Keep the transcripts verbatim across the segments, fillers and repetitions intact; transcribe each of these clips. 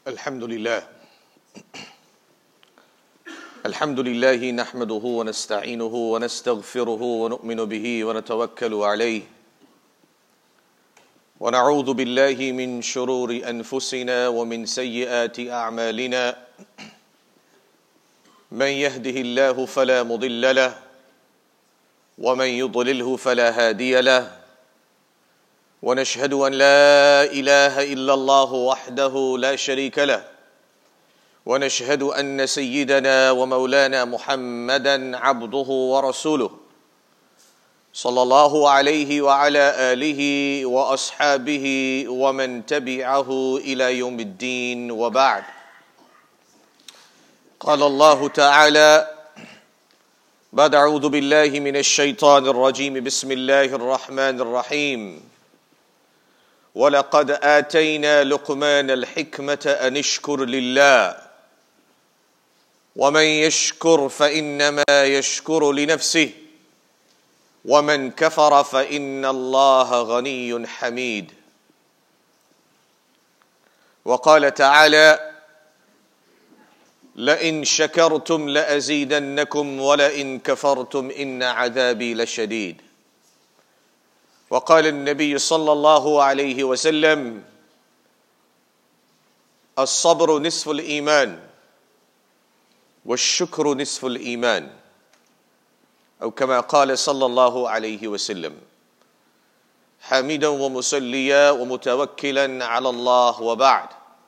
الحمد لله الحمد لله نحمده ونستعينه ونستغفره ونؤمن به ونتوكل عليه ونعوذ بالله من شرور أنفسنا ومن سيئات أعمالنا من يهده الله فلا مضل له ومن يضلله فلا هادي له ونشهد أن لا إله إلا الله وحده لا شريك له ونشهد أن سيدنا ومولانا محمدا عبده ورسوله صلى الله عليه وعلى آله وأصحابه ومن تبعه إلى يوم الدين وبعد. قال الله تعالى بعد أعوذ بالله من الشيطان الرجيم بسم الله الرحمن الرحيم وَلَقَدْ آتَيْنَا لُقْمَانَ الْحِكْمَةَ أَنِ اشْكُرْ لِلَّهِ وَمَنْ يَشْكُرْ فَإِنَّمَا يَشْكُرُ لِنَفْسِهِ وَمَنْ كَفَرَ فَإِنَّ اللَّهَ غَنِيٌّ حَمِيدٌ. وقال تعالى لئن شكرتم لأزيدنكم ولئن كفرتم إن عذابي لشديد. وقال النبي صلى الله عليه وسلم الصبر نصف الإيمان والشكر نصف الإيمان أو كما قال صلى الله عليه وسلم حامدا ومصليا ومتوكلا على الله وبعد.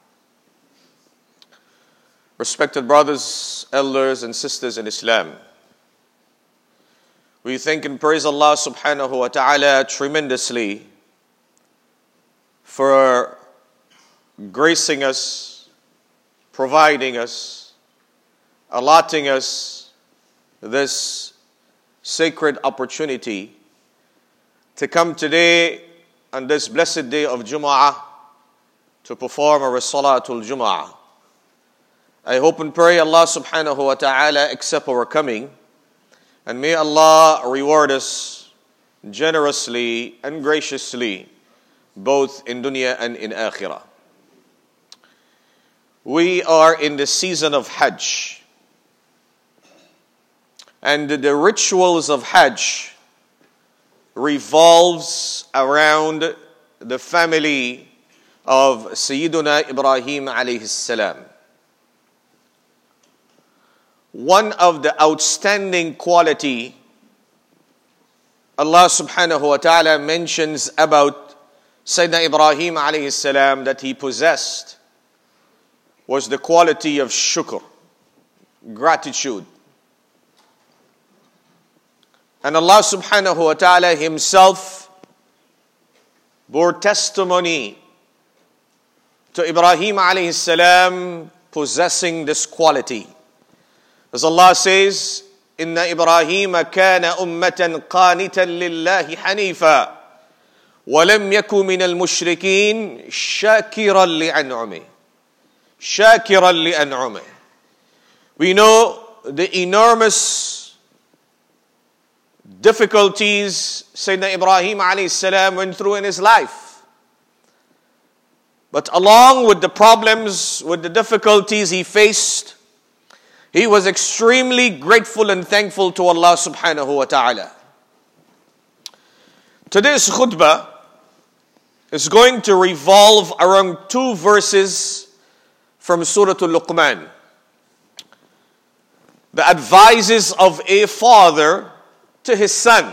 Respected brothers, elders and sisters in Islam, we thank and praise Allah subhanahu wa ta'ala tremendously for gracing us, providing us, allotting us this sacred opportunity to come today on this blessed day of Jum'ah to perform our Salatul Jum'ah. I hope and pray Allah subhanahu wa ta'ala accept our coming, and may Allah reward us generously and graciously, both in dunya and in akhirah. We are in the season of Hajj. And the rituals of Hajj revolves around the family of Sayyiduna Ibrahim alayhi salam. One of the outstanding quality Allah subhanahu wa ta'ala mentions about Sayyidina Ibrahim alayhi salam that he possessed was the quality of shukr, gratitude. And Allah subhanahu wa ta'ala himself bore testimony to Ibrahim alayhi salam possessing this quality. As Allah says, Inna Ibrahim kana ummatan qanitan lillahi hanifa wa lam yaku min al-mushrikeen shakiran li'an'umih. Shakiran li'an'umih. We know the enormous difficulties Sayyidina Ibrahim alayhi salam went through in his life. But along with the problems, with the difficulties he faced, he was extremely grateful and thankful to Allah subhanahu wa ta'ala. Today's khutbah is going to revolve around two verses from Surah Al-Luqman. The advices of a father to his son.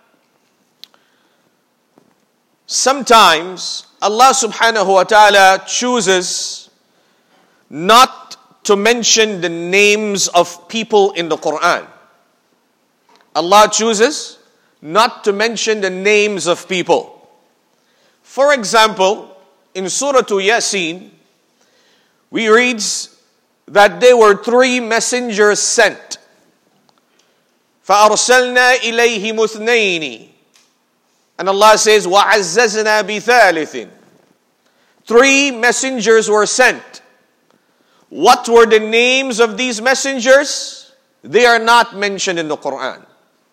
Sometimes Allah subhanahu wa ta'ala chooses not to mention the names of people in the Quran. Allah chooses not to mention the names of people. For example, in Surah Yasin, we read that there were three messengers sent. فَأَرْسَلْنَا إِلَيْهِمُ اثْنَيْنِ. And Allah says, وَعَزَّزْنَا بِثَالِثٍ. Three messengers were sent. What were the names of these messengers? They are not mentioned in the Quran.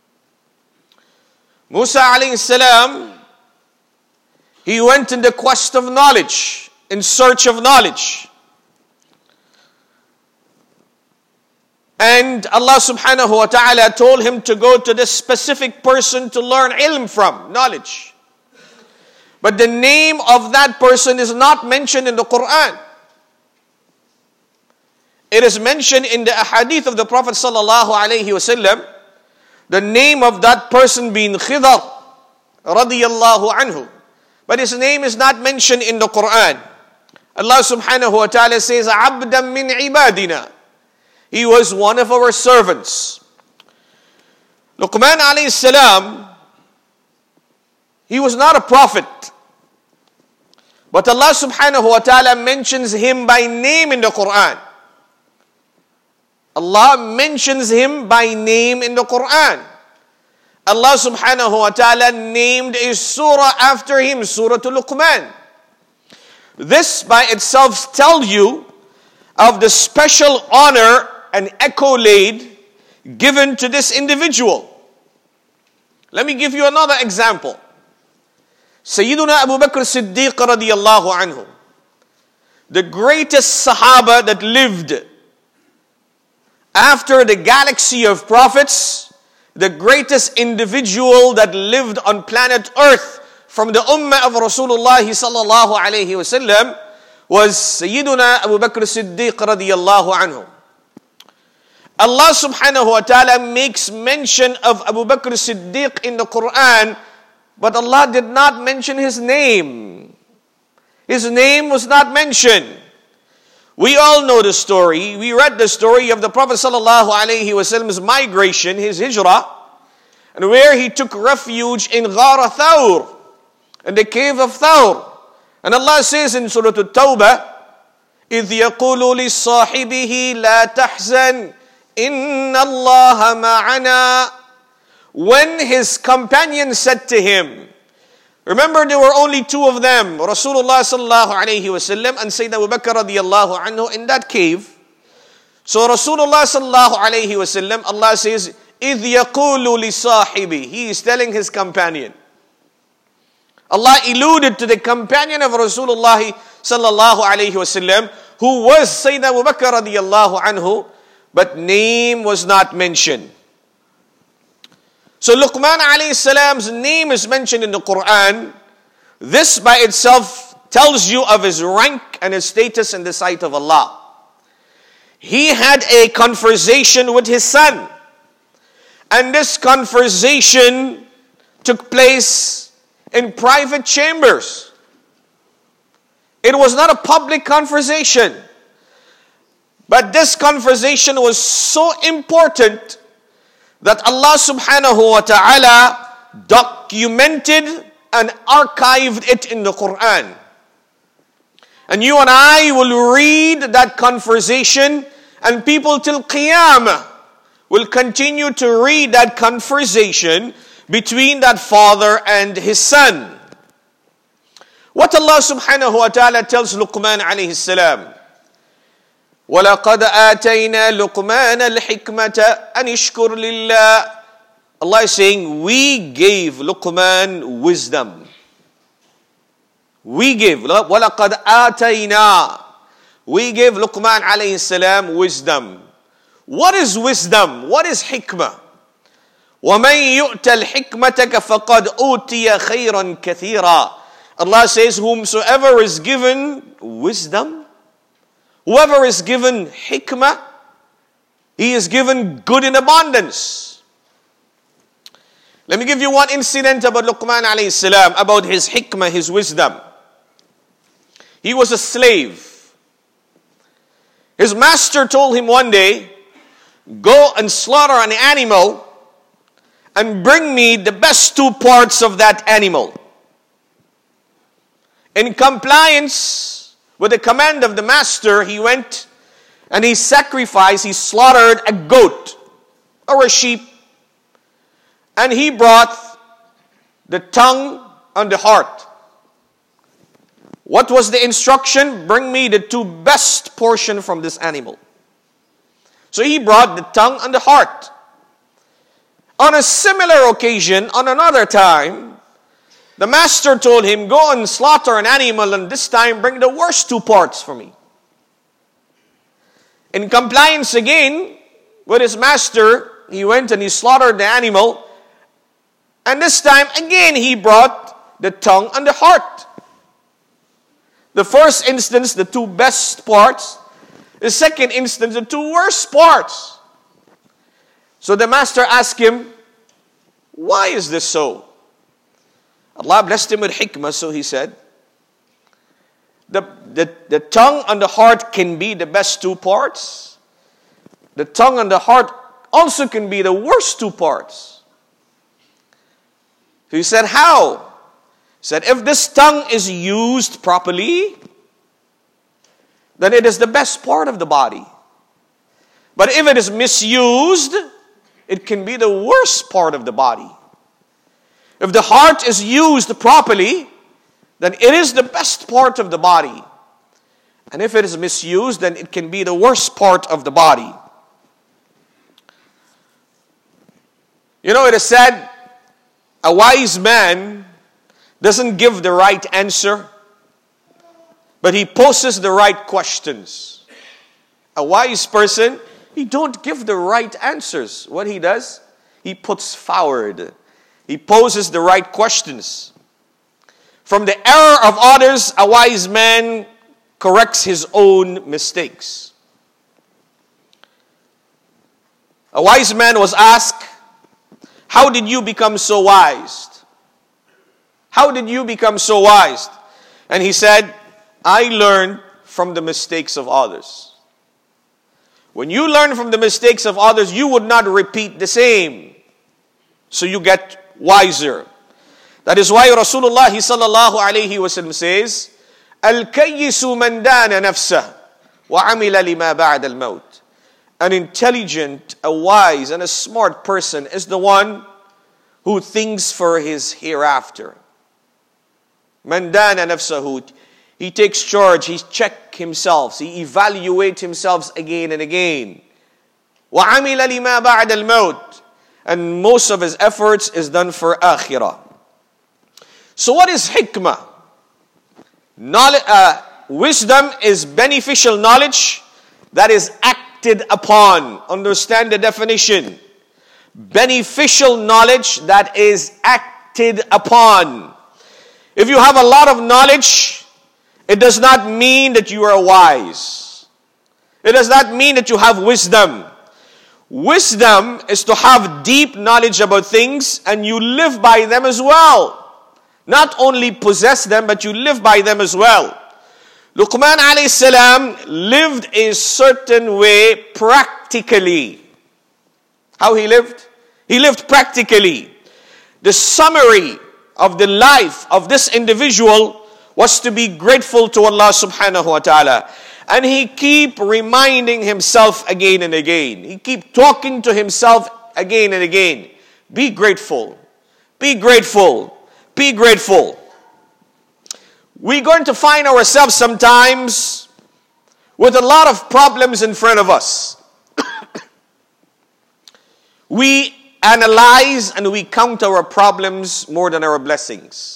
Musa alayhi salam, he went in the quest of knowledge, in search of knowledge. And Allah subhanahu wa ta'ala told him to go to this specific person to learn ilm from, knowledge. But the name of that person is not mentioned in the Quran. It is mentioned in the ahadith of the Prophet sallallahu alaihi wasallam, the name of that person being Khidr radiyallahu anhu. But his name is not mentioned in the Quran. Allah subhanahu wa ta'ala says, عَبْدًا مِّنْ عِبَادِنَا. He was one of our servants. Luqman alayhi salam, he was not a prophet. But Allah subhanahu wa ta'ala mentions him by name in the Quran. Allah mentions him by name in the Quran. Allah subhanahu wa ta'ala named a surah after him, Surah Luqman. This by itself tells you of the special honor and accolade given to this individual. Let me give you another example. Sayyiduna Abu Bakr Siddiq radiyallahu anhu, the greatest Sahaba that lived after the galaxy of prophets, the greatest individual that lived on planet Earth from the ummah of Rasulullah sallallahu alayhi wasallam was Sayyiduna Abu Bakr Siddiq radiyallahu anhu. Allah subhanahu wa ta'ala makes mention of Abu Bakr Siddiq in the Quran, but Allah did not mention his name. His name was not mentioned. We all know the story. We read the story of the Prophet sallallahu alaihi wasallam's migration, his hijrah, and where he took refuge in Ghar Thawr, in the cave of Thawr. And Allah says in Surah At-Tawbah, إِذْ يَقُولُ لِصَّاحِبِهِ لَا تَحْزَنْ إِنَّ اللَّهَ مَعَنَا. When his companion said to him, remember there were only two of them, Rasulullah sallallahu alayhi wasallam and Sayyidina Abu Bakr radiyallahu anhu in that cave. So Rasulullah sallallahu alayhi wasallam, Allah says, إِذْ يَقُولُ لِصَاحِبِهِ. He is telling his companion. Allah alluded to the companion of Rasulullah sallallahu alayhi wasallam, who was Sayyidina Abu Bakr radiyallahu anhu, but name was not mentioned. So Luqman alayhi salam's name is mentioned in the Quran. This by itself tells you of his rank and his status in the sight of Allah. He had a conversation with his son. And this conversation took place in private chambers. It was not a public conversation. But this conversation was so important that Allah subhanahu wa ta'ala documented and archived it in the Quran. And you and I will read that conversation, and people till Qiyamah will continue to read that conversation between that father and his son. What Allah subhanahu wa ta'ala tells Luqman alayhi salam, وَلَقَدْ آتَيْنَا لُقْمَانَ الْحِكْمَةَ أَنِ اشْكُرْ لِلَّهِ. Allah is saying, we gave Luqman wisdom. We gave, وَلَقَدْ آتَيْنَا. We gave Luqman alayhi salam wisdom. What is wisdom? What is hikmah? وَمَنْ يُؤْتَ الْحِكْمَةَ فَقَدْ أُوتِيَ خَيْرًا كَثِيرًا. Allah says, whomsoever is given wisdom, whoever is given hikmah, he is given good in abundance. Let me give you one incident about Luqman alayhi salam, about his hikmah, his wisdom. He was a slave. His master told him one day, go and slaughter an animal and bring me the best two parts of that animal. In compliance with the command of the master, he went and he sacrificed, he slaughtered a goat or a sheep, and he brought the tongue and the heart. What was the instruction? Bring me the two best portion from this animal. So he brought the tongue and the heart. On a similar occasion, on another time, the master told him, go and slaughter an animal, and this time bring the worst two parts for me. In compliance again, with his master, he went and he slaughtered the animal. And this time, again, he brought the tongue and the heart. The first instance, the two best parts. The second instance, the two worst parts. So the master asked him, why is this so? Allah blessed him with hikmah, so he said, the, the, the tongue and the heart can be the best two parts. The tongue and the heart also can be the worst two parts. So he said, how? He said, if this tongue is used properly, then it is the best part of the body. But if it is misused, it can be the worst part of the body. If the heart is used properly, then it is the best part of the body. And if it is misused, then it can be the worst part of the body. You know, it is said, a wise man doesn't give the right answer, but he poses the right questions. A wise person, he don't give the right answers. What he does, he puts forward. He poses the right questions. From the error of others, a wise man corrects his own mistakes. A wise man was asked, how did you become so wise? How did you become so wise? And he said, I learned from the mistakes of others. When you learn from the mistakes of others, you would not repeat the same. So you get wiser. That is why Rasulullah sallallahu alayhi wa sallam says, Al-kayyisu man dana nafsah wa amila lima ba'da al-maut. An intelligent, a wise, and a smart person is the one who thinks for his hereafter. Man dana nafsahu. He takes charge, he checks himself, he evaluates himself again and again. وَعَمِلَ لِمَا بَعْدَ الْمَوْتِ. And most of his efforts is done for akhirah. So what is hikmah? Knowledge, uh, wisdom is beneficial knowledge that is acted upon. Understand the definition. Beneficial knowledge that is acted upon. If you have a lot of knowledge, it does not mean that you are wise. It does not mean that you have wisdom. Wisdom is to have deep knowledge about things and you live by them as well. Not only possess them, but you live by them as well. Luqman alayhi salam lived a certain way practically. How he lived? He lived practically. The summary of the life of this individual was to be grateful to Allah subhanahu wa ta'ala. And he keep reminding himself again and again. He keep talking to himself again and again. Be grateful. Be grateful. Be grateful. We're going to find ourselves sometimes with a lot of problems in front of us. We analyze and we count our problems more than our blessings.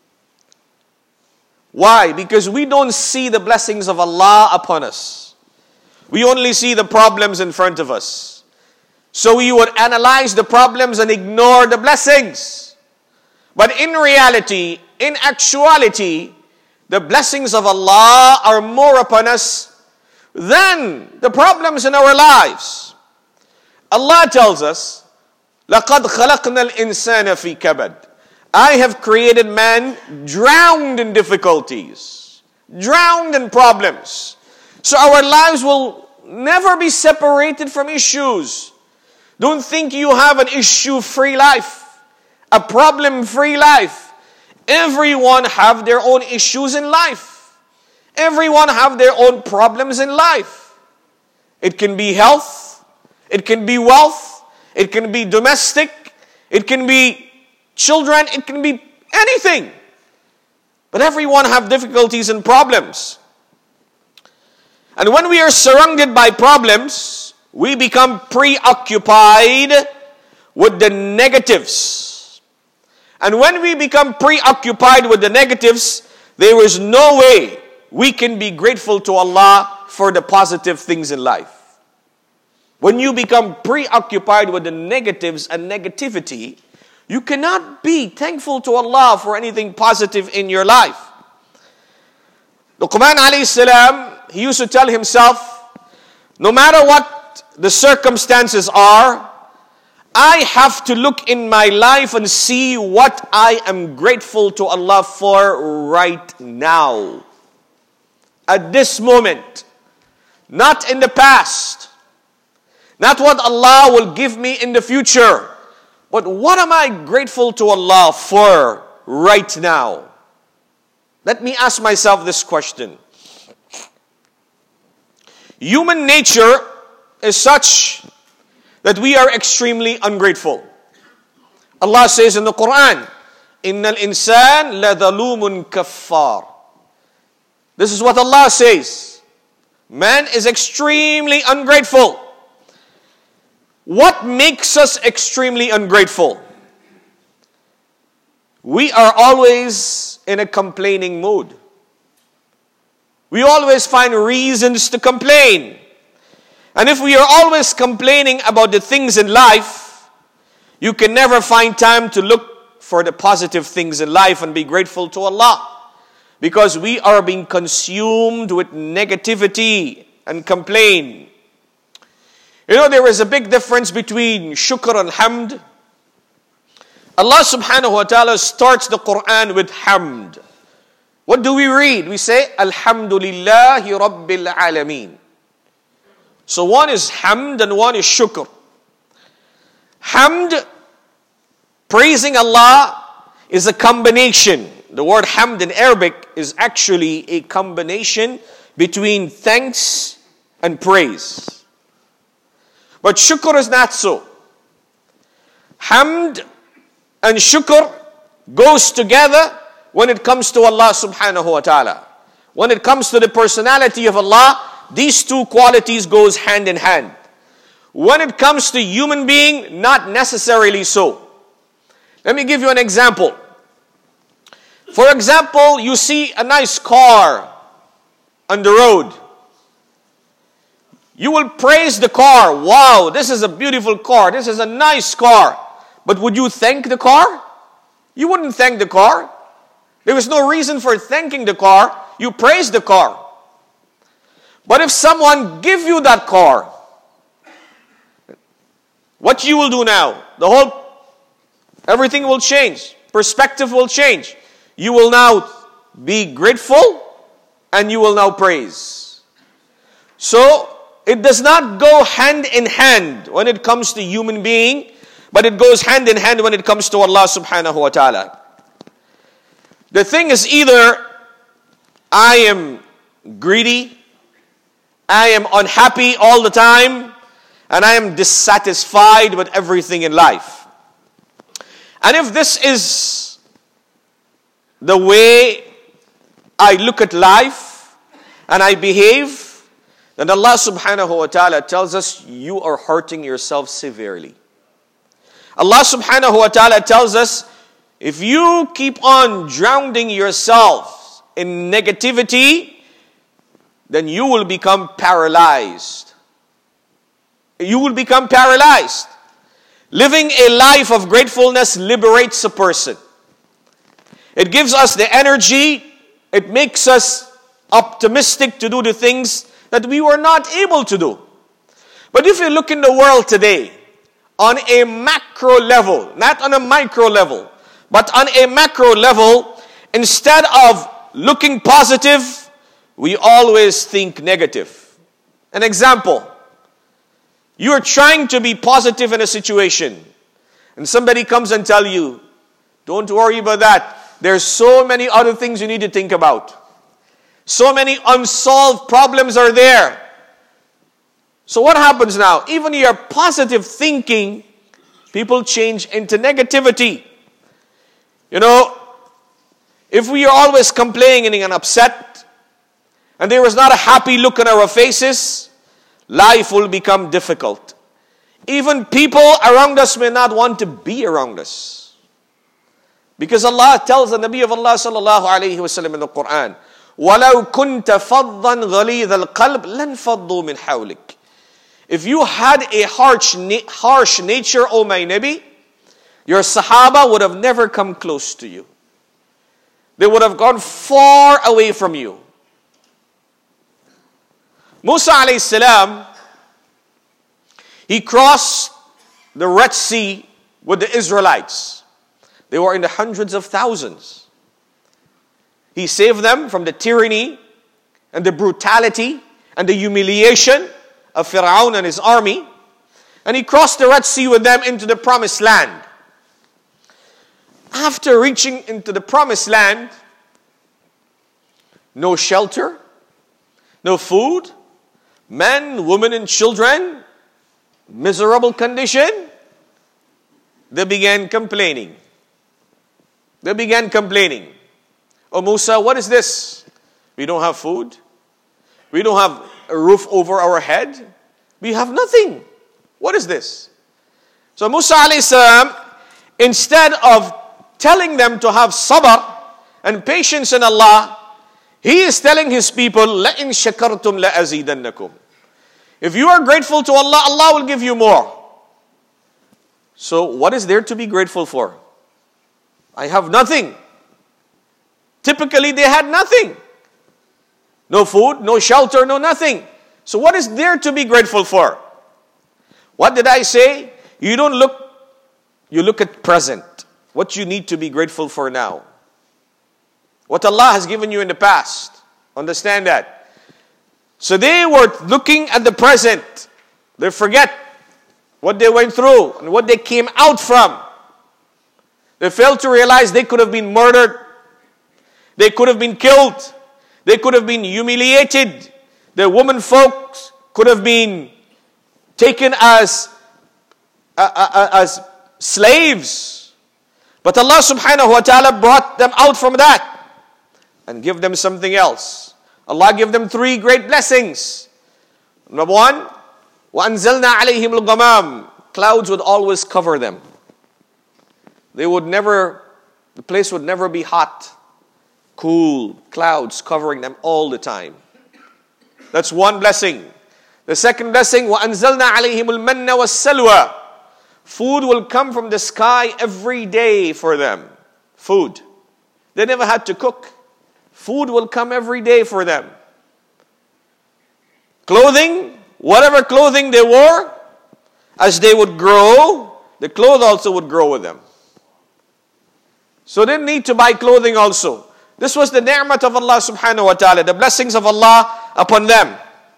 Why? Because we don't see the blessings of Allah upon us. We only see the problems in front of us. So we would analyze the problems and ignore the blessings. But in reality, in actuality, the blessings of Allah are more upon us than the problems in our lives. Allah tells us, لَقَدْ خَلَقْنَا الْإِنسَانَ فِي كَبَدٍ. I have created man drowned in difficulties, drowned in problems. So our lives will never be separated from issues. Don't think you have an issue-free life, a problem-free life. Everyone have their own issues in life. Everyone have their own problems in life. It can be health, it can be wealth, it can be domestic, it can be children, it can be anything. But everyone have difficulties and problems. And when we are surrounded by problems, we become preoccupied with the negatives. And when we become preoccupied with the negatives, there is no way we can be grateful to Allah for the positive things in life. when you become preoccupied with the negatives and negativity, you cannot be thankful to Allah for anything positive in your life. Luqman alayhi salam, he used to tell himself, no matter what the circumstances are, I have to look in my life and see what I am grateful to Allah for right now. At this moment. Not in the past. Not what Allah will give me in the future. But what am I grateful to Allah for right now? Let me ask myself this question. Human nature is such that we are extremely ungrateful. Allah says in the Quran, Innal insan ladhalumun kaffar. This is what Allah says. Man is extremely ungrateful. What makes us extremely ungrateful? We are always in a complaining mood. We always find reasons to complain. And if we are always complaining about the things in life, you can never find time to look for the positive things in life and be grateful to Allah. Because we are being consumed with negativity and complain. You know, there is a big difference between shukr and hamd. Allah subhanahu wa ta'ala starts the Quran with hamd. What do we read? We say, Alhamdulillahi Rabbil Alameen. So one is hamd and one is shukr. Hamd, praising Allah, is a combination. The word hamd in Arabic is actually a combination between thanks and praise. But shukr is not so. Hamd and shukr goes together when it comes to Allah subhanahu wa ta'ala. When it comes to the personality of Allah, these two qualities goes hand in hand. When it comes to human being, not necessarily so. Let me give you an example. For example, you see a nice car on the road. You will praise the car. Wow, this is a beautiful car. This is a nice car. But would you thank the car? You wouldn't thank the car. There was no reason for thanking the car. You praise the car. But if someone give you that car, what you will do now? The whole, everything will change. Perspective will change. You will now be grateful and you will now praise. So, it does not go hand in hand when it comes to human being, but it goes hand in hand when it comes to Allah subhanahu wa ta'ala. The thing is either I am greedy, I am unhappy all the time, and I am dissatisfied with everything in life. And if this is the way I look at life and I behave, then Allah subhanahu wa ta'ala tells us you are hurting yourself severely. Allah subhanahu wa ta'ala tells us if you keep on drowning yourself in negativity, then you will become paralyzed. You will become paralyzed. Living a life of gratefulness liberates a person. It gives us the energy. It makes us optimistic to do the things that we were not able to do. But if you look in the world today, on a macro level, not on a micro level, but on a macro level, instead of looking positive, we always think negative. An example. You are trying to be positive in a situation, and somebody comes and tell you, don't worry about that. There's so many other things you need to think about. So many unsolved problems are there. So what happens now? Even your positive thinking, people change into negativity. You know, if we are always complaining and upset, and there is not a happy look on our faces, life will become difficult. Even people around us may not want to be around us. Because Allah tells the Nabi of Allah sallallahu alayhi wa sallam in the Quran, وَلَوْ كُنْتَ فَضًّا غَلِيظَ الْقَلْبِ لَنْفَضُّوا مِنْ حَوْلِكَ. If you had a harsh, harsh nature, O my Nabi, your Sahaba would have never come close to you. They would have gone far away from you. Musa alayhi salam, he crossed the Red Sea with the Israelites. They were in the hundreds of thousands. He saved them from the tyranny and the brutality and the humiliation of Fir'aun and his army. And he crossed the Red Sea with them into the Promised Land. After reaching into the Promised Land, no shelter, no food, men, women, and children, miserable condition. They began complaining. They began complaining. Oh Musa, what is this? We don't have food. We don't have a roof over our head. We have nothing. What is this? So Musa alayhi salam, instead of telling them to have sabr and patience in Allah, he is telling his people, لَإِن شَكَرْتُمْ لَأَزِيدَنَّكُمْ. If you are grateful to Allah, Allah will give you more. So what is there to be grateful for? I have nothing. Typically they had nothing. No food, no shelter, no nothing. So what is there to be grateful for? What did I say? You don't look, you look at present. What you need to be grateful for now. What Allah has given you in the past. Understand that. So they were looking at the present. They forget what they went through and what they came out from. They failed to realize they could have been murdered. They could have been killed. They could have been humiliated. The women folks could have been taken as, uh, uh, as slaves. But Allah subhanahu wa ta'ala brought them out from that and give them something else. Allah gave them three great blessings. Number one, وَأَنزَلْنَا عَلَيْهِمُ الْغَمَامِ. Clouds would always cover them. They would never, the place would never be hot. Cool, clouds covering them all the time. That's one blessing. The second blessing, وَأَنزَلْنَا عَلَيْهِمُ الْمَنَّ وَالسَّلْوَى. Food will come from the sky every day for them. Food. They never had to cook. Food will come every day for them. Clothing, whatever clothing they wore, as they would grow, the clothes also would grow with them. So they didn't need to buy clothing also. This was the ni'mat of Allah subhanahu wa ta'ala, the blessings of Allah upon them.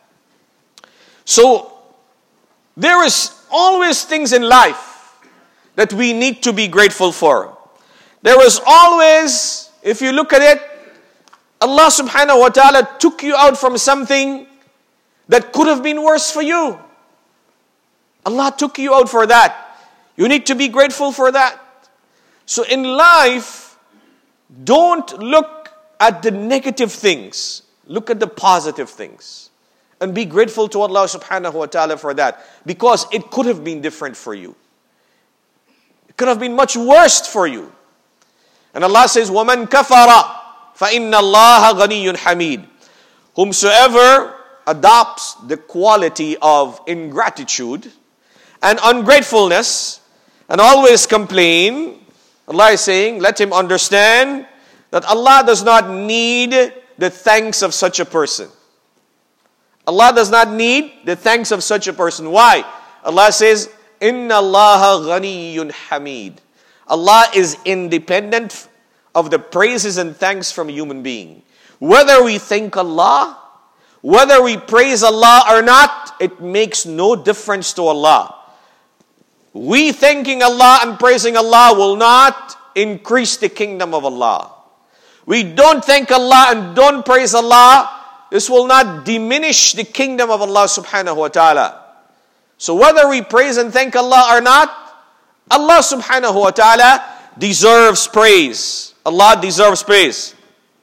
So, there is always things in life that we need to be grateful for. There is always, if you look at it, Allah subhanahu wa ta'ala took you out from something that could have been worse for you. Allah took you out for that. You need to be grateful for that. So in life, don't look at the negative things. Look at the positive things. And be grateful to Allah subhanahu wa ta'ala for that. Because it could have been different for you. It could have been much worse for you. And Allah says, وَمَنْ كَفَرَ فَإِنَّ اللَّهَ غَنِيٌّ حَمِيدٌ. Whomsoever adopts the quality of ingratitude and ungratefulness and always complain, Allah is saying, let him understand that Allah does not need the thanks of such a person. Allah does not need the thanks of such a person. Why? Allah says, Inna Allah ghaniyyun hamid. Allah is independent of the praises and thanks from a human being. Whether we thank Allah, whether we praise Allah or not, it makes no difference to Allah. We thanking Allah and praising Allah will not increase the kingdom of Allah. We don't thank Allah and don't praise Allah, this will not diminish the kingdom of Allah subhanahu wa ta'ala. So whether we praise and thank Allah or not, Allah subhanahu wa ta'ala deserves praise. Allah deserves praise.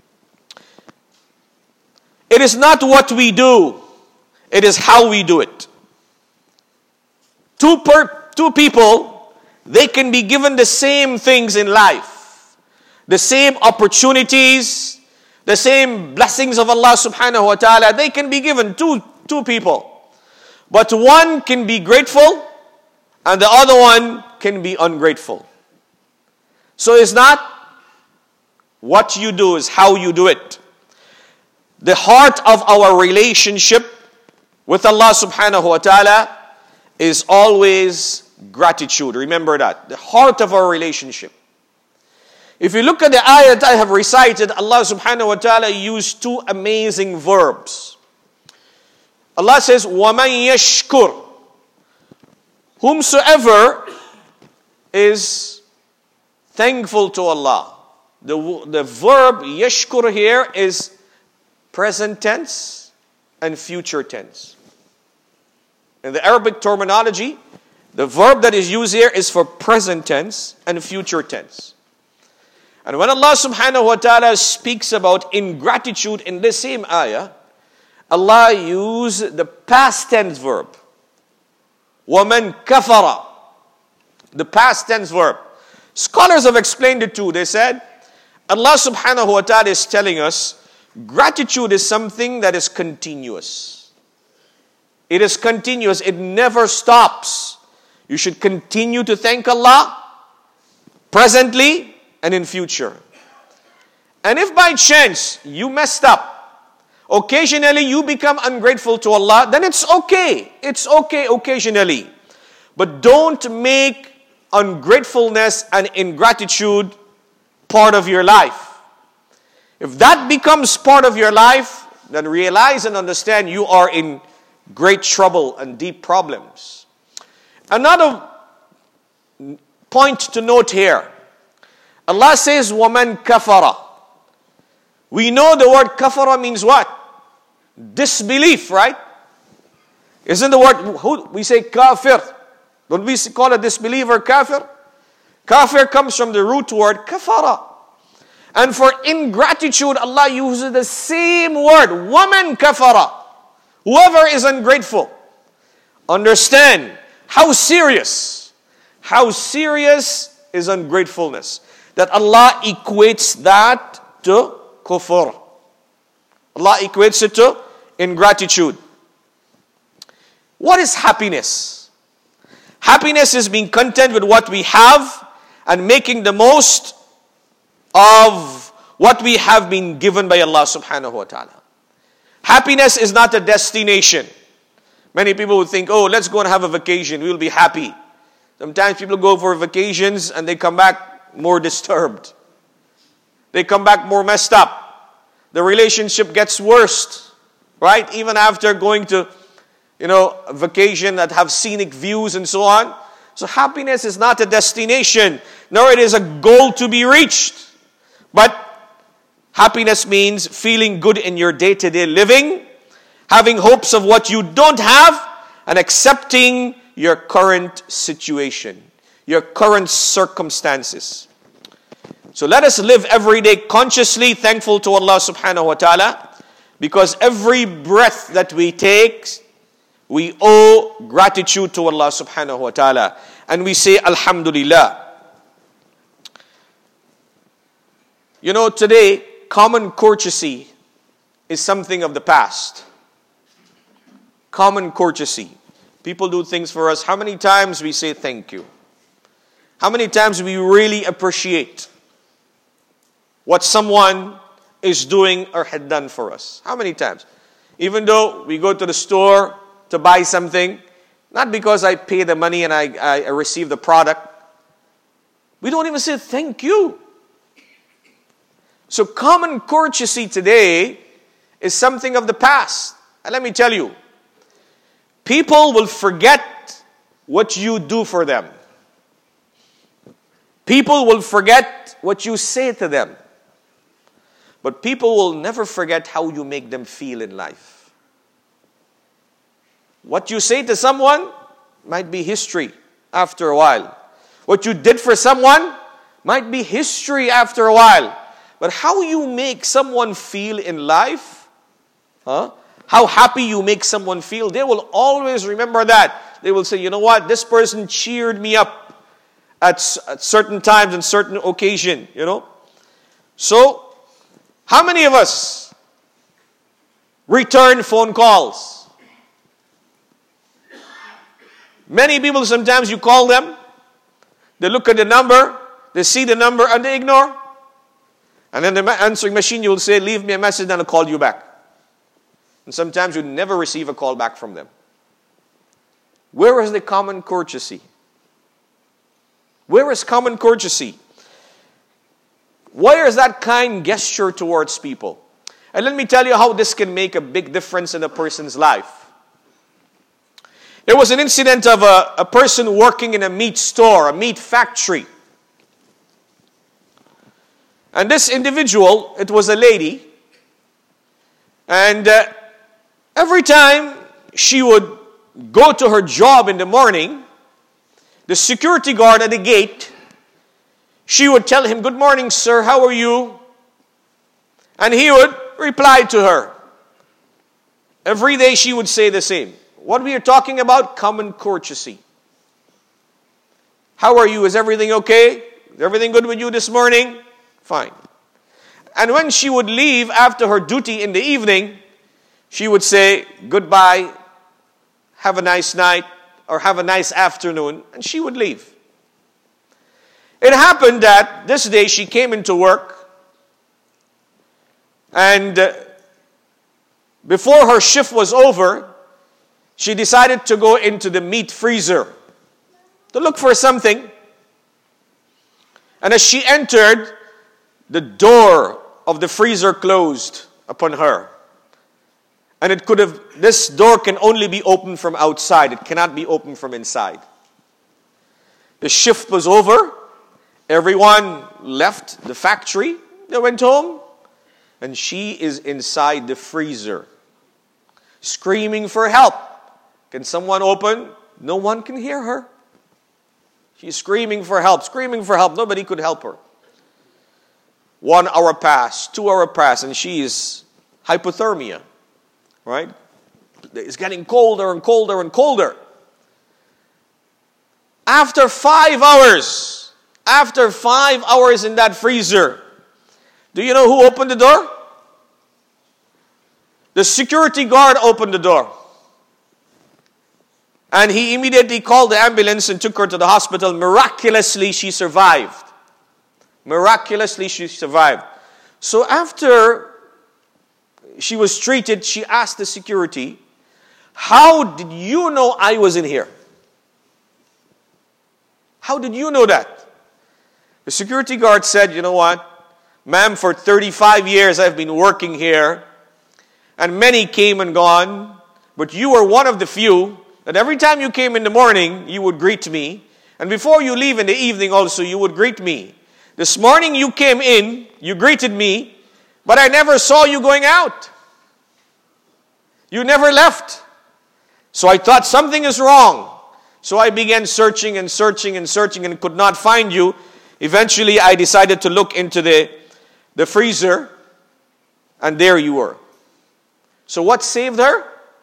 It is not what we do, it is how we do it. Two, per, two people, they can be given the same things in life. The same opportunities, the same blessings of Allah subhanahu wa ta'ala, they can be given to two people. But one can be grateful and the other one can be ungrateful. So it's not what you do, it's how you do it. The heart of our relationship with Allah subhanahu wa ta'ala is always gratitude. Remember that. The heart of our relationship. If you look at the ayah that I have recited, Allah subhanahu wa ta'ala used two amazing verbs. Allah says, وَمَنْ يَشْكُرْ, whomsoever is thankful to Allah. The, the verb yashkur here is present tense and future tense. In the Arabic terminology, the verb that is used here is for present tense and future tense. And when Allah subhanahu wa ta'ala speaks about ingratitude in this same ayah, Allah used the past tense verb. وَمَنْ كَفَرَ, the past tense verb. Scholars have explained it too. They said, Allah subhanahu wa ta'ala is telling us, gratitude is something that is continuous. It is continuous. It never stops. You should continue to thank Allah presently and in future. And if by chance you messed up, occasionally you become ungrateful to Allah, then it's okay. It's okay occasionally. But don't make ungratefulness and ingratitude part of your life. If that becomes part of your life, then realize and understand you are in great trouble and deep problems. Another point to note here. Allah says, وَمَنْ كَفَرَ. We know the word kafara means what? Disbelief, right? Isn't the word, who, we say kafir. Don't we call a disbeliever kafir? Kafir comes from the root word kafara. And for ingratitude, Allah uses the same word, وَمَنْ كَفَرَ. Whoever is ungrateful. Understand how serious, how serious is ungratefulness. That Allah equates that to kufr. Allah equates it to ingratitude. What is happiness? Happiness is being content with what we have and making the most of what we have been given by Allah subhanahu wa ta'ala. Happiness is not a destination. Many people would think, oh, let's go and have a vacation. We'll be happy. Sometimes people go for vacations and they come back more disturbed. They come back more messed up. The relationship gets worse, right? Even after going to, you know, a vacation that have scenic views and so on. So happiness is not a destination, nor it is a goal to be reached. But happiness means feeling good in your day-to-day living, having hopes of what you don't have, and accepting your current situation, your current circumstances. So let us live every day consciously thankful to Allah subhanahu wa ta'ala, because every breath that we take, we owe gratitude to Allah subhanahu wa ta'ala. And we say, Alhamdulillah. You know, today, common courtesy is something of the past. Common courtesy. People do things for us. How many times we say thank you? How many times we really appreciate what someone is doing or had done for us? How many times? Even though we go to the store to buy something, not because I pay the money and I, I receive the product, we don't even say thank you. So common courtesy today is something of the past. And let me tell you, people will forget what you do for them. People will forget what you say to them. But people will never forget how you make them feel in life. What you say to someone might be history after a while. What you did for someone might be history after a while. But how you make someone feel in life, huh? How happy you make someone feel, they will always remember that. They will say, you know what, this person cheered me up at, at certain times and certain occasion, you know. So, how many of us return phone calls? Many people, sometimes you call them, they look at the number, they see the number and they ignore. And then the answering machine, you will say, leave me a message and I'll call you back. And sometimes you never receive a call back from them. Where is the common courtesy? Where is common courtesy? Where is that kind gesture towards people? And let me tell you how this can make a big difference in a person's life. There was an incident of a, a person working in a meat store, a meat factory. And this individual, it was a lady, and uh, every time she would go to her job in the morning, the security guard at the gate, she would tell him, "Good morning, sir, how are you?" And he would reply to her. Every day she would say the same. What we are talking about? Common courtesy. How are you? Is everything okay? Is everything good with you this morning? Fine. And when she would leave after her duty in the evening, she would say, "Goodbye, have a nice night," or "have a nice afternoon," and she would leave. It happened that this day she came into work, and uh, before her shift was over, she decided to go into the meat freezer to look for something. And as she entered, the door of the freezer closed upon her. And it could have, this door can only be opened from outside. It cannot be opened from inside. The shift was over. Everyone left the factory. They went home. And she is inside the freezer, screaming for help. Can someone open? No one can hear her. She's screaming for help, screaming for help. Nobody could help her. One hour passed, two hour passed, and she is hypothermia. Right? It's getting colder and colder and colder. After five hours, after five hours in that freezer, do you know who opened the door? The security guard opened the door. And he immediately called the ambulance and took her to the hospital. Miraculously, she survived. Miraculously, she survived. So after she was treated, she asked the security, "How did you know I was in here? How did you know that?" The security guard said, "You know what? Ma'am, for thirty-five years I've been working here, and many came and gone, but you were one of the few that every time you came in the morning, you would greet me, and before you leave in the evening also, you would greet me. This morning you came in, you greeted me, but I never saw you going out. You never left. So I thought something is wrong. So I began searching and searching and searching and could not find you. Eventually, I decided to look into the, the freezer, and there you were." So what saved her?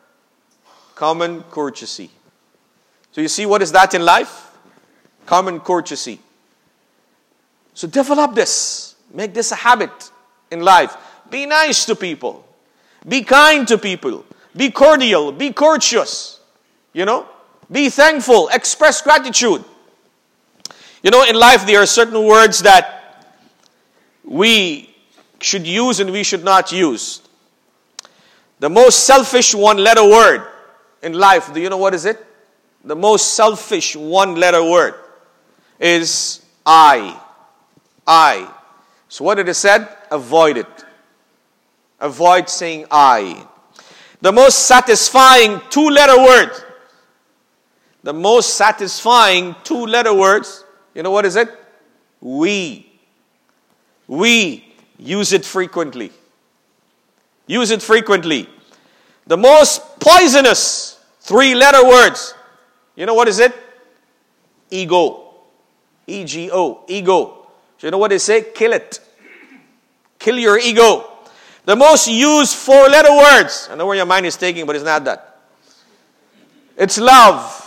Common courtesy. So you see, what is that in life? Common courtesy. So develop this. Make this a habit in life. Be nice to people. Be kind to people. Be cordial. Be courteous. You know? Be thankful. Express gratitude. You know, in life there are certain words that we should use and we should not use. The most selfish one-letter word in life, do you know what is it? The most selfish one-letter word is I. I. So what did it said? Avoid it. Avoid saying I. The most satisfying two-letter word. The most satisfying two-letter words, you know what is it? We. We. Use it frequently. Use it frequently. The most poisonous three-letter words, you know what is it? Ego. E G O. Ego. So you know what they say? Kill it. Kill your ego. The most used four-letter words, I know where your mind is taking, but it's not that. It's love.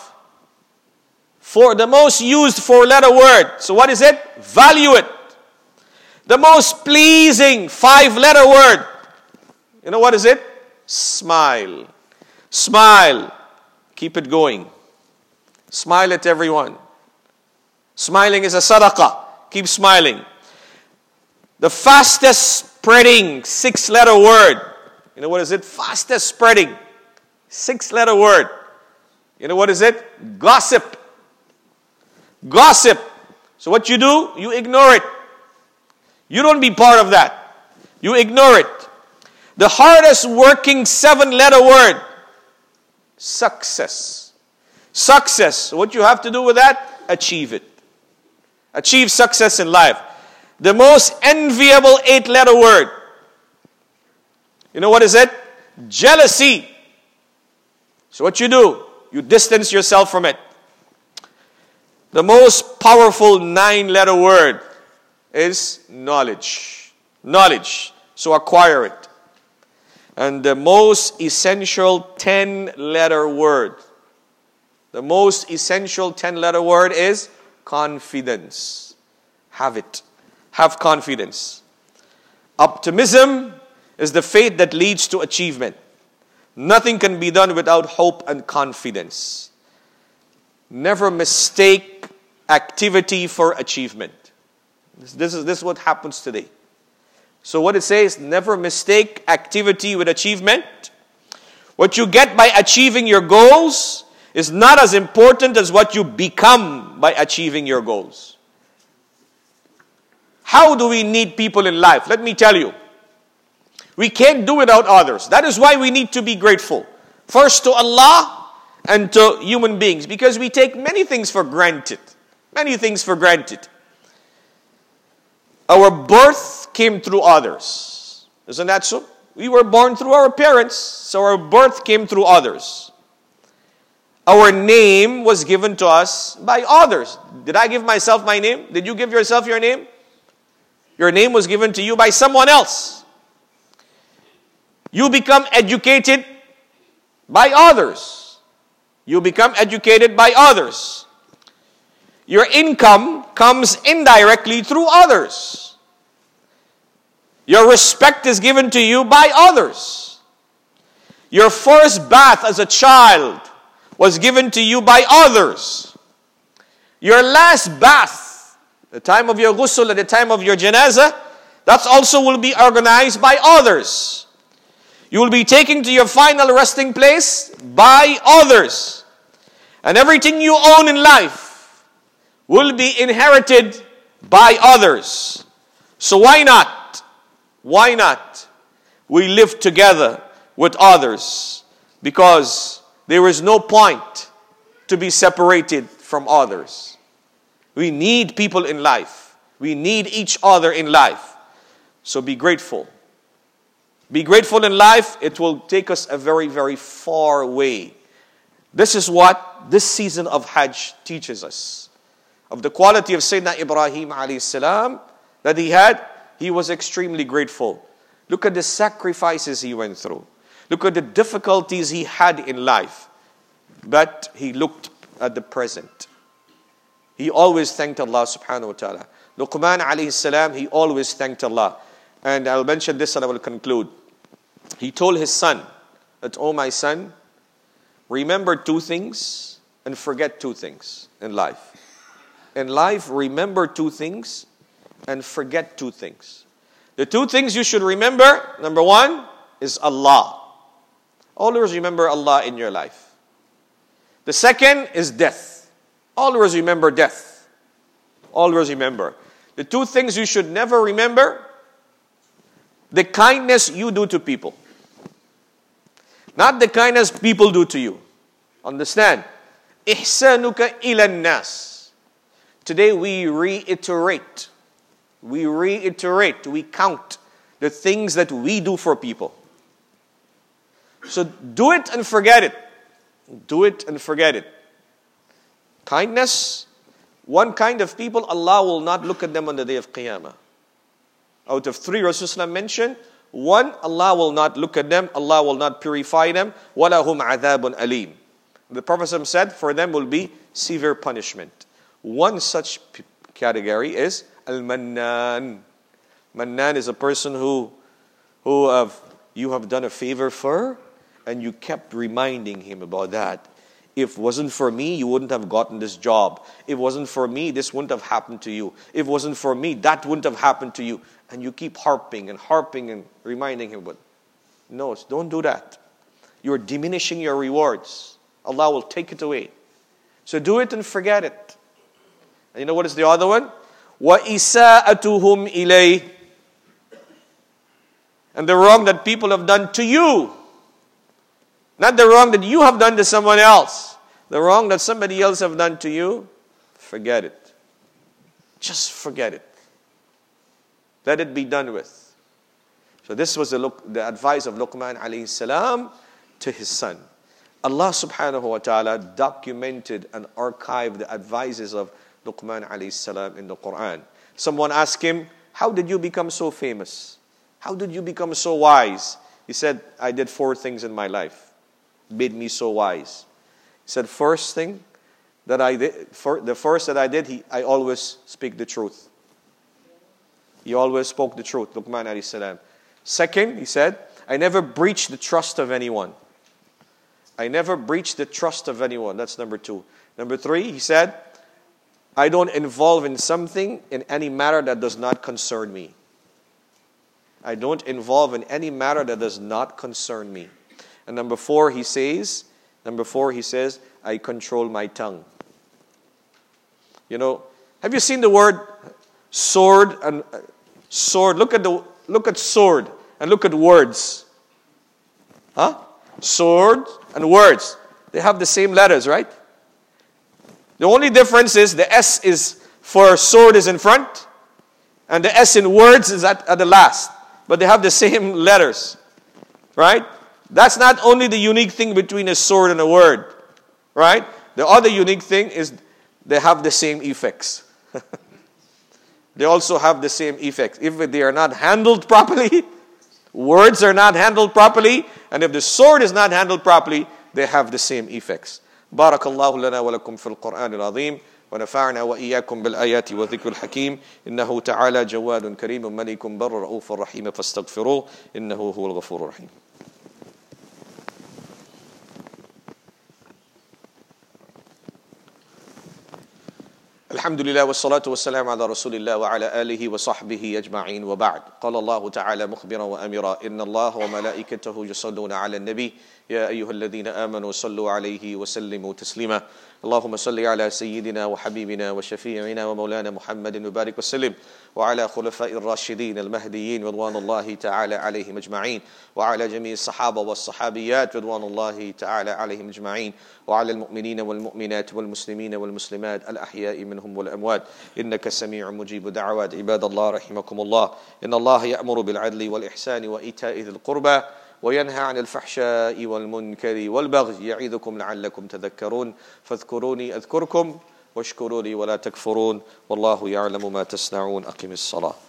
For the most used four-letter word. So what is it? Value it. The most pleasing five-letter word. You know what is it? Smile. Smile. Keep it going. Smile at everyone. Smiling is a sadaqah. Keep smiling. The fastest spreading six-letter word. You know what is it? Fastest spreading six-letter word. You know what is it? Gossip. Gossip. So what you do? You ignore it. You don't be part of that. You ignore it. The hardest working seven-letter word. Success. Success. What you have to do with that? Achieve it. Achieve success in life. The most enviable eight-letter word. You know what is it? Jealousy. So what you do? You distance yourself from it. The most powerful nine-letter word is knowledge. Knowledge. So acquire it. And the most essential ten-letter word. The most essential ten-letter word is confidence. Have it. Have confidence. Optimism is the faith that leads to achievement. Nothing can be done without hope and confidence. Never mistake activity for achievement. This, this, is, this is what happens today. So what it says, never mistake activity with achievement. What you get by achieving your goals is not as important as what you become by achieving your goals. How do we need people in life? Let me tell you. We can't do without others. That is why we need to be grateful. First to Allah and to human beings. Because we take many things for granted. Many things for granted. Our birth came through others. Isn't that so? We were born through our parents. So our birth came through others. Our name was given to us by others. Did I give myself my name? Did you give yourself your name? Your name was given to you by someone else. You become educated by others. You become educated by others. Your income comes indirectly through others. Your respect is given to you by others. Your first bath as a child was given to you by others. Your last bath, the time of your ghusl, at the time of your janazah, that also will be organized by others. You will be taken to your final resting place by others. And everything you own in life will be inherited by others. So why not? Why not? We live together with others. Because there is no point to be separated from others. We need people in life. We need each other in life. So be grateful. Be grateful in life. It will take us a very, very far way. This is what this season of Hajj teaches us. Of the quality of Sayyidina Ibrahim alayhi salam that he had, he was extremely grateful. Look at the sacrifices he went through. Look at the difficulties he had in life. But he looked at the present. He always thanked Allah subhanahu wa ta'ala. Luqman alayhi salam, he always thanked Allah. And I'll mention this and I will conclude. He told his son that, oh my son, remember two things and forget two things in life. In life, remember two things and forget two things. The two things you should remember, number one, is Allah. Always remember Allah in your life. The second is death. Always remember death. Always remember. The two things you should never remember, the kindness you do to people. Not the kindness people do to you. Understand? Ihsanuka ilan nas. Today we reiterate. We reiterate. We count the things that we do for people. So do it and forget it. Do it and forget it. Kindness. One kind of people, Allah will not look at them on the day of Qiyamah. Out of three Rasulullah mentioned, one, Allah will not look at them, Allah will not purify them. وَلَهُمْ عَذَابٌ أَلِيمٌ. The Prophet said, for them will be severe punishment. One such p- category is Al-Mannan. Mannan is a person who, who have, you have done a favor for, and you kept reminding him about that. If it wasn't for me, you wouldn't have gotten this job. If it wasn't for me, this wouldn't have happened to you. If it wasn't for me, that wouldn't have happened to you. And you keep harping and harping and reminding him, but no, don't do that. You're diminishing your rewards. Allah will take it away. So do it and forget it. And you know what is the other one? وَإِسَاءَتُهُمْ إِلَيْهِ. And the wrong that people have done to you. Not the wrong that you have done to someone else. The wrong that somebody else have done to you, forget it. Just forget it. Let it be done with. So this was the, the advice of Luqman alayhi salam to his son. Allah subhanahu wa ta'ala documented and archived the advices of Luqman alayhi salam in the Quran. Someone asked him, how did you become so famous? How did you become so wise? He said, I did four things in my life. Made me so wise. He said, first thing that I did, for, the first that I did, he, I always speak the truth. He always spoke the truth, Luqman alayhi salam. Second, he said, I never breached the trust of anyone. I never breached the trust of anyone. That's number two. Number three, he said, I don't involve in something, in any matter that does not concern me. I don't involve in any matter that does not concern me. And number four, he says, number four, he says, I control my tongue. You know, have you seen the word sword and uh, sword? Look at the look at sword and look at words. Huh? Sword and words. They have the same letters, right? The only difference is the S is for sword is in front, and the S in words is at, at the last. But they have the same letters, right? That's not only the unique thing between a sword and a word, right? The other unique thing is they have the same effects. They also have the same effects. If they are not handled properly, words are not handled properly, and if the sword is not handled properly, they have the same effects. Barakallahu lana wa lakum fil Qur'an al-azim. ونفعنا وإياكم بالآيات وذكر الحكيم إنه تعالى جواد كريم ملك بر رؤوف رحيم فاستغفروه إنه هو الغفور الرحيم. الحمد لله والصلاة والسلام على رسول الله وعلى آله وصحبه أجمعين وبعد. قال الله تعالى مخبرا وأمرا إن الله وملائكته يصلون على النبي يا أيها الذين آمنوا صلوا عليه وسلموا تسليما. اللهم صل على سيدنا وحبيبنا وشفيعنا ومولانا محمد وبارك وسلم وعلى خلفاء الراشدين المهديين رضوان الله تعالى عليهم أجمعين وعلى جميع الصحابة والصحابيات رضوان الله تعالى عليهم أجمعين وعلى المؤمنين والمؤمنات والمسلمين والمسلمات الأحياء منهم والأموات إنك سميع مجيب دعوات عباد الله رحمكم الله. إن الله يأمر بالعدل والإحسان وإيتاء ذي القربى وينهى عن الفحشاء والمنكر والبغي يعظكم لعلكم تذكرون فاذكروني أذكركم واشكروا لي ولا تكفرون والله يعلم ما تصنعون. أقم الصلاة.